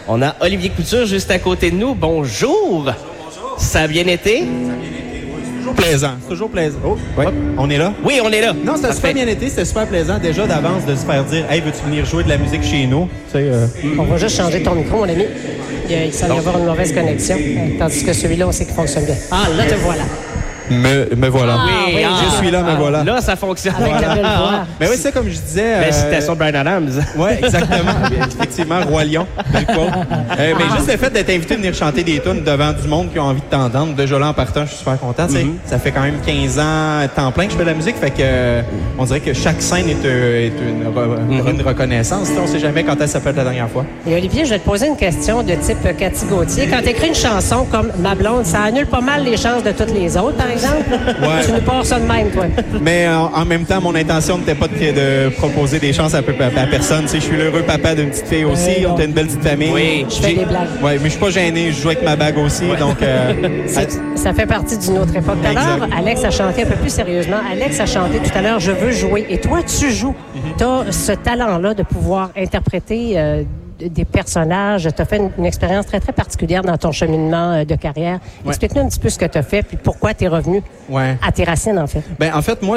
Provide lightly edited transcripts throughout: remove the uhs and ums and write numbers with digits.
On a Olivier Couture juste à côté de nous. Bonjour. Bonjour. Ça a bien été? Ça a bien été, oui. C'est toujours plaisant. C'est toujours plaisant. Oh, ouais. On est là? Oui, on est là. Non, c'était super bien été. C'était super plaisant déjà d'avance de se faire dire « Hey, veux-tu venir jouer de la musique chez nous? » On va juste changer ton micro, mon ami. Il semble y avoir une mauvaise connexion. Tandis que celui-là, on sait qu'il fonctionne bien. Ah, là, te voilà. Me voilà. Oui, je suis là, me voilà. Là, ça fonctionne. Avec la belle voix. Mais oui, c'est comme je disais. La citation de Bryan Adams. Oui, exactement. Effectivement, Roi Lion. Mais juste le fait d'être invité à venir chanter des tunes devant du monde qui ont envie de t'entendre, déjà là en partant, je suis super content. Ça fait quand même 15 ans temps plein que je fais de la musique, fait que on dirait que chaque scène est une reconnaissance. On ne sait jamais quand ça peut être la dernière fois. Et Olivier, je vais te poser une question de type Cathy Gauthier. Quand tu écris une chanson comme Ma blonde, ça annule pas mal les chances de toutes les autres, par exemple? Ouais. Tu nous pars ça de même, toi. Mais en même temps, mon intention n'était pas de proposer des chances à personne. Je suis l'heureux papa d'une petite fille aussi. On a une belle petite famille. Oui, je fais des blagues. Oui, mais je suis pas gêné. Je joue avec ma bague aussi. Ouais. Donc, ça fait partie d'une autre époque. Tout à l'heure, Alex a chanté un peu plus sérieusement. Alex a chanté tout à l'heure « Je veux jouer ». Et toi, tu joues. Tu as ce talent-là de pouvoir interpréter des personnages. Tu as fait une expérience très, très particulière dans ton cheminement de carrière. Ouais. Explique-nous un petit peu ce que tu as fait puis pourquoi tu es revenu à tes racines, en fait. Ben, en fait, moi,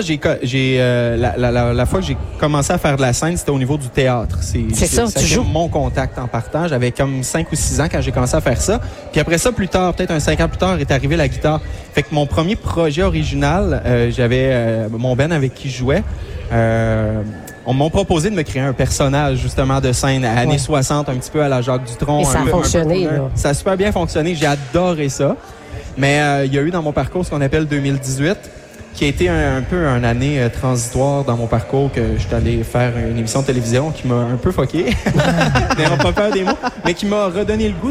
la fois que j'ai commencé à faire de la scène, c'était au niveau du théâtre. C'est ça, tu joues. Mon contact en partant. J'avais comme 5 ou 6 ans quand j'ai commencé à faire ça. Puis après ça, plus tard, peut-être 5 ans plus tard, est arrivée la guitare. Fait que mon premier projet original, j'avais mon band avec qui je jouais. On m'a proposé de me créer un personnage, justement, de scène à années 60, un petit peu à la Jacques Dutronc. Et ça a fonctionné, là. Ça a super bien fonctionné. J'ai adoré ça. Mais il y a eu dans mon parcours ce qu'on appelle 2018, qui a été un peu une année transitoire dans mon parcours, que je suis allé faire une émission de télévision qui m'a un peu fucké. N'ayons pas peur des mots. Mais qui m'a redonné le goût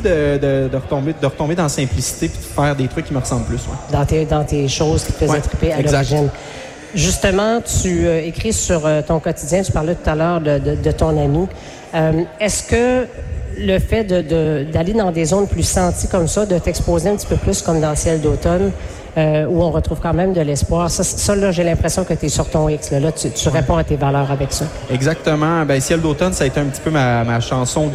de retomber dans la simplicité puis de faire des trucs qui me ressemblent plus. Ouais. Dans tes choses qui te faisaient triper à l'origine. Justement, tu écris sur ton quotidien, tu parlais tout à l'heure de ton ami. Est-ce que le fait d'aller dans des zones plus senties comme ça, de t'exposer un petit peu plus comme dans Ciel d'automne, où on retrouve quand même de l'espoir, ça là, j'ai l'impression que tu es sur ton X. Là, tu réponds à tes valeurs avec ça. Exactement. Ben, Ciel d'automne, ça a été un petit peu ma chanson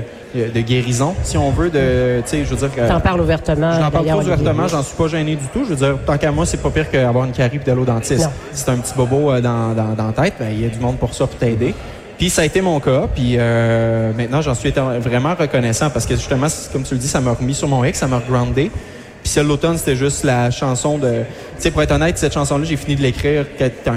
de guérison, si on veut, je veux dire que... T'en parles ouvertement. J'en parle trop ouvertement, j'en suis pas gêné du tout. Je veux dire, tant qu'à moi, c'est pas pire qu'avoir une carie et d'aller au dentiste. Si t'as un petit bobo dans la tête, ben, il y a du monde pour ça pour t'aider. Puis ça a été mon cas, puis maintenant, j'en suis vraiment reconnaissant parce que justement, comme tu le dis, ça m'a remis sur mon X, ça m'a regroundé. Puis Ciel d'automne, c'était juste la chanson de... Tu sais, pour être honnête, cette chanson-là, j'ai fini de l'écrire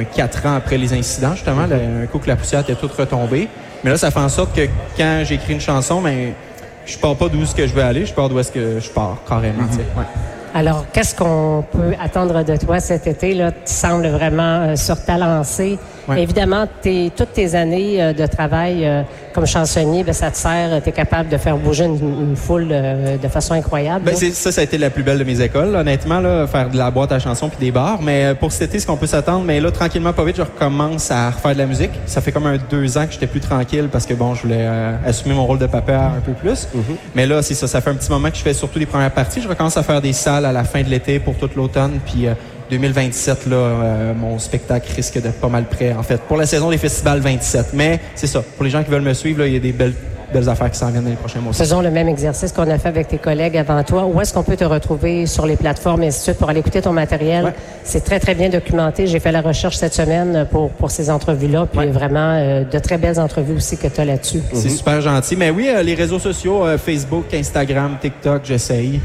4 ans après les incidents, justement. Un coup que la poussière était toute retombée. Mais là, ça fait en sorte que quand j'écris une chanson, ben, je pars pas d'où est-ce que je veux aller, je pars d'où est-ce que je pars, carrément. Ouais. Alors, qu'est-ce qu'on peut attendre de toi cet été? Là? Tu sembles vraiment sur ta lancée. Ouais. Évidemment, toutes tes années de travail comme chansonnier, ben, ça te sert, tu es capable de faire bouger une foule de façon incroyable. Ben, ça a été la plus belle de mes écoles, honnêtement, là, faire de la boîte à chansons puis des bars. Mais pour cet été, ce qu'on peut s'attendre, mais là, tranquillement, pas vite, je recommence à refaire de la musique. Ça fait comme 2 ans que j'étais plus tranquille parce que, bon, je voulais assumer mon rôle de papa un peu plus. Mais là, c'est ça fait un petit moment que je fais surtout les premières parties. Je recommence à faire des salles à la fin de l'été pour tout l'automne, puis 2027, là, mon spectacle risque d'être pas mal prêt, en fait, pour la saison des festivals 27. Mais c'est ça, pour les gens qui veulent me suivre, là, il y a des belles affaires qui s'en viennent dans les prochains mois. Faisons le même exercice qu'on a fait avec tes collègues avant toi. Où est-ce qu'on peut te retrouver sur les plateformes et ainsi de suite pour aller écouter ton matériel? Ouais. C'est très, très bien documenté. J'ai fait la recherche cette semaine pour ces entrevues-là. Puis vraiment, de très belles entrevues aussi que tu as là-dessus. C'est super gentil. Mais oui, les réseaux sociaux, Facebook, Instagram, TikTok, j'essaye.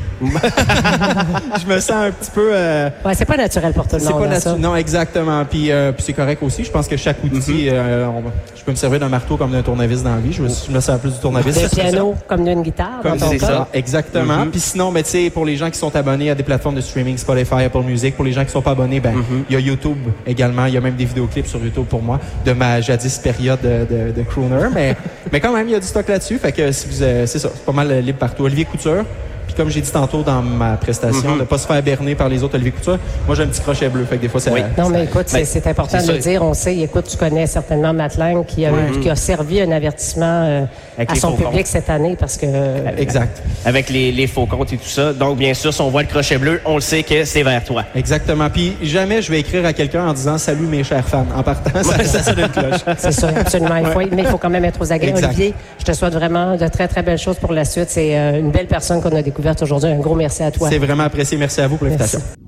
Je me sens un petit peu... Ouais, c'est pas naturel pour tout le monde. Non, exactement. Puis c'est correct aussi. Je pense que chaque outil, je peux me servir d'un marteau comme d'un tournevis dans la vie. Je me sers plus du tournevis. D'un piano comme d'une guitare. C'est ça, exactement. Puis sinon, ben, tu sais, pour les gens qui sont abonnés à des plateformes de streaming, Spotify, Apple Music, pour les gens qui sont pas abonnés, ben, il y a YouTube également. Il y a même des vidéoclips sur YouTube pour moi de ma jadis période de crooner. Mais quand même, il y a du stock là-dessus. Fait que si c'est ça, c'est pas mal libre partout. Olivier Couture. Puis comme j'ai dit tantôt dans ma prestation, de pas se faire berner par les autres Olivier Couture, moi j'ai un petit crochet bleu. Fait que des fois, c'est... Oui. Non, mais écoute, c'est important de le dire. On sait, écoute, tu connais certainement Matt Lang qui a servi un avertissement à son public cette année parce que... Exact. Avec les faux comptes et tout ça. Donc, bien sûr, si on voit le crochet bleu, on le sait que c'est vers toi. Exactement. Puis jamais je vais écrire à quelqu'un en disant « Salut mes chers fans ». En partant, ça sonne une cloche. C'est ça, absolument. Mais il faut quand même être aux aguets. Olivier, je te souhaite vraiment de très, très belles choses pour la suite. C'est une belle personne qu'on a découverte aujourd'hui. Un gros merci à toi. C'est vraiment apprécié. Merci à vous pour l'invitation.